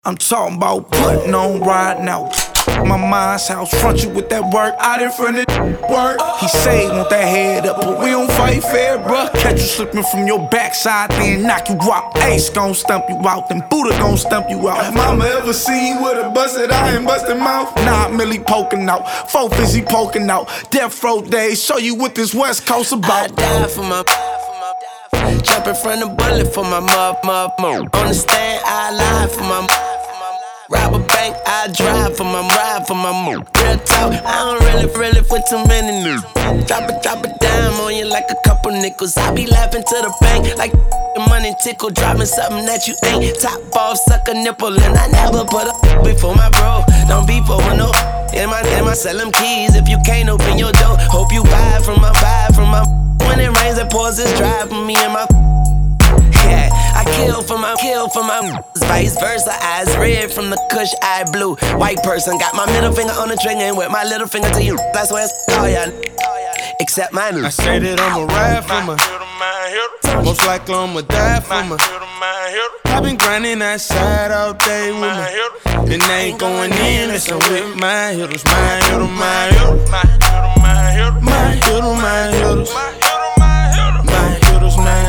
I'm talking about putting on right now. My mind's house, front you with that work out in front of work. He say want that head up, but we don't fight fair, bruh. Catch you slipping from your backside, then knock you out. Ace gon' stump you out, then Buddha gon' stump you out. Have mama ever seen you with a busted eye and busted mouth? Nah, Millie poking out, 4 Fizzy poking out. Death row days, show you what this West Coast about. I die for my jumping from the bullet for my mom. On the stand, I lie for my rob a bank, I drive for my move. Real talk, I don't really put too many news. Drop a dime on you like a couple nickels. I be laughing to the bank like the money tickle. Dropping something that you ain't. Top off, suck a nipple. And I never put up before my bro. Don't be for no. In my sell them keys if you can't open your door. Hope you buy from my when it rains, it pours, it's dry for me and my. Yeah, I kill for my vice versa, eyes red from the kush, eye blue. White person, got my middle finger on the trigger and with my little finger to you. That's where it's all ya, except mine. I say that I'ma ride for my, most likely I'ma die for my. I been grinding that side all day with my, and they ain't going in unless I'm with my hitters, my hitters, my hitters, my hitters, my hitters, my hitters, my hitters, my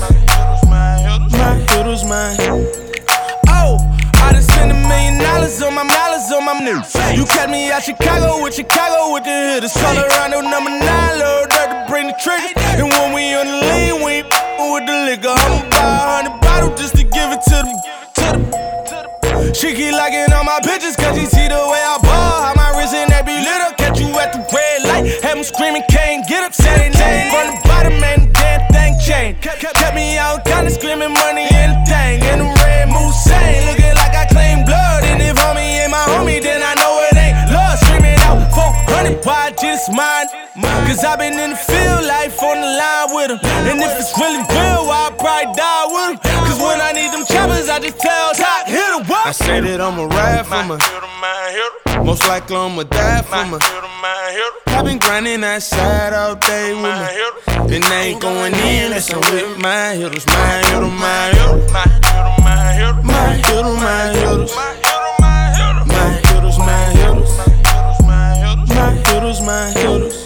hitters, my hitters. Oh, I done spent $1 million on my news. You catch me out Chicago with the hitters. Call around on number 9, load up to bring the trigger. And when we on the lean, we ain't with the liquor. I'ma buy 100 bottles just to give it to the. She keep liking all my pictures cause she see the way I ball. How my wrist and that be lit up. Catch you at the red light. Have them screaming, can't get up. Saturday night from the bottom and the damn thing changed. Kept me out kinda screaming money and the thing. And the red Moussain looking like I claim blood. And if homie ain't my homie, then I know it ain't love. Screaming out 400, why just mine? Cause I been in the field, life on the line with him. And if it's really real, I probably die with him. Cause when I need them choppers, I just tell Top, hit a what? I say that I'ma ride for my, most likely I'ma die for my. I been grinding that side all day with my, and they ain't going in unless I'm with my hitters, my hitters, my hitters, my hitters, my hitters, my hitters, my hitters, my hitters, my hitters, my hitters.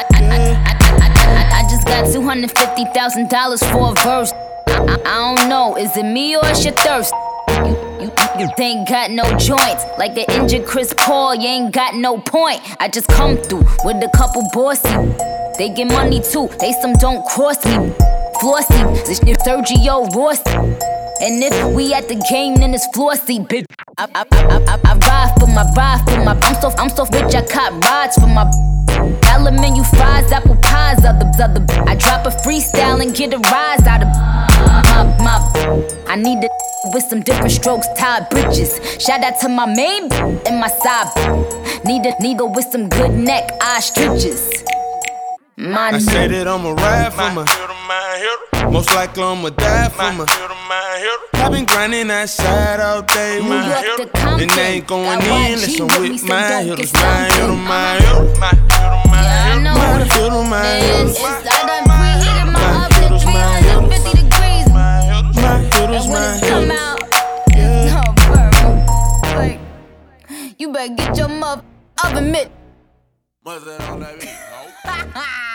I just got $250,000 for a verse. I don't know, is it me or is your thirst? You ain't got no joints, like an injured Chris Paul, you ain't got no point. I just come through with a couple bossy. They get money too, they some don't cross me. Flossy, this shit Sergio Rossi. And if we at the game, then it's flossy, bitch. I ride for my, I'm so rich, I caught rides for my. Element, you fries, apple pies, other. I drop a freestyle and get a rise out of I need it with some different strokes, tied bridges. Shout out to my main and my side. Need a nigga with some good neck, eye stretches. I say that I'ma ride for my, most likely I'ma die for my. I been grinding that side all day with my, and they ain't going in unless I'm with my hitters, my hitters, my hitters, my hitters, my hitters, I done preheated my oven 350 degrees. my hitters, And when my it come hitters. out, it's no purple. Like, you better get your oven mitt. What's that on that beat?